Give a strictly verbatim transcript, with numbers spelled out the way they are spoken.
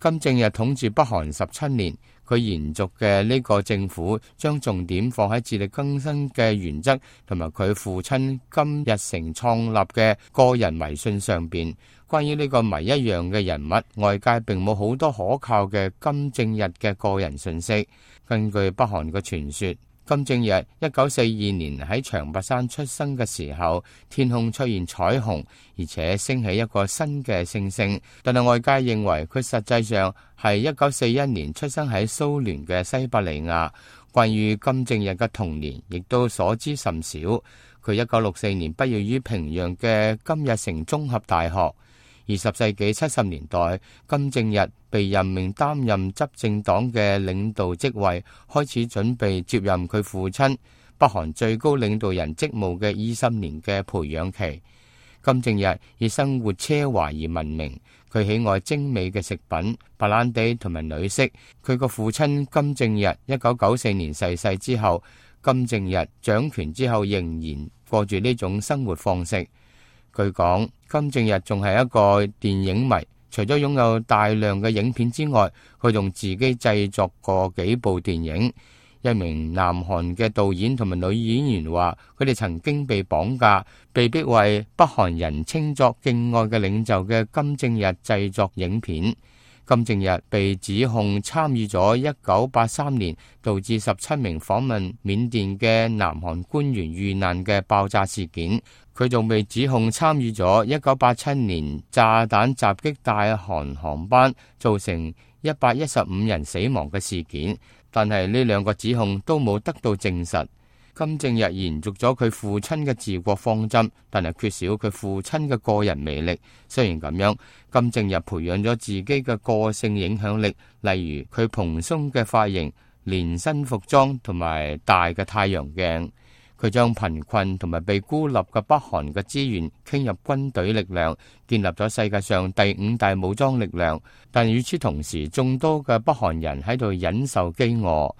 金正日統治北韓十七年，佢延續嘅呢個政府將重點放喺自力更生嘅原則同埋佢父親金日成創立嘅個人迷信上邊。關於呢個謎一樣嘅人物，外界並冇好多可靠嘅金正日嘅個人信息。根據北韓嘅傳說，金正日一九四二年喺長白山出生嘅時候，天空出現彩虹，而且升起一個新嘅星星。但係外界認為佢實際上係一九四一年出生喺蘇聯嘅西伯利亞。關於金正日嘅童年，亦都所知甚少。佢一九六四年畢業於平壤嘅金日成綜合大學。二十世紀七十年代，金正日被任命擔任執政黨嘅領導職位，開始準備接任佢父親北韓最高領導人職務嘅二十年嘅培養期。金正日以生活奢華而聞名，佢喜愛精美嘅食品、白蘭地同埋女色。佢個父親金正日一九九四年逝世之後，金正日掌權之後仍然過住呢種生活方式。據講，金正日仲係一個電影迷，除咗擁有大量嘅影片之外，佢仲自己製作過幾部電影。一名南韓嘅導演同埋女演員話，佢哋曾經被綁架，被逼為北韓人稱作敬愛嘅領袖嘅金正日製作影片。金正日被指控參與咗一九八三年導致十七名訪問緬甸嘅南韓官員遇難嘅爆炸事件。佢仲被指控參與咗一九八七年炸彈襲擊大韓航班，造成一百一十五人死亡嘅事件。但係呢兩個指控都冇得到證實。金正日延續咗佢父親嘅治國方針，但係缺少佢父親嘅個人魅力。雖然咁樣，金正日培養咗自己嘅個性影響力，例如佢蓬鬆嘅髮型、連身服裝同埋大嘅太陽鏡。佢將貧困同埋被孤立嘅北韓嘅資源傾入軍隊力量，建立咗世界上第五大武裝力量。但與此同時，眾多嘅北韓人喺度忍受飢餓。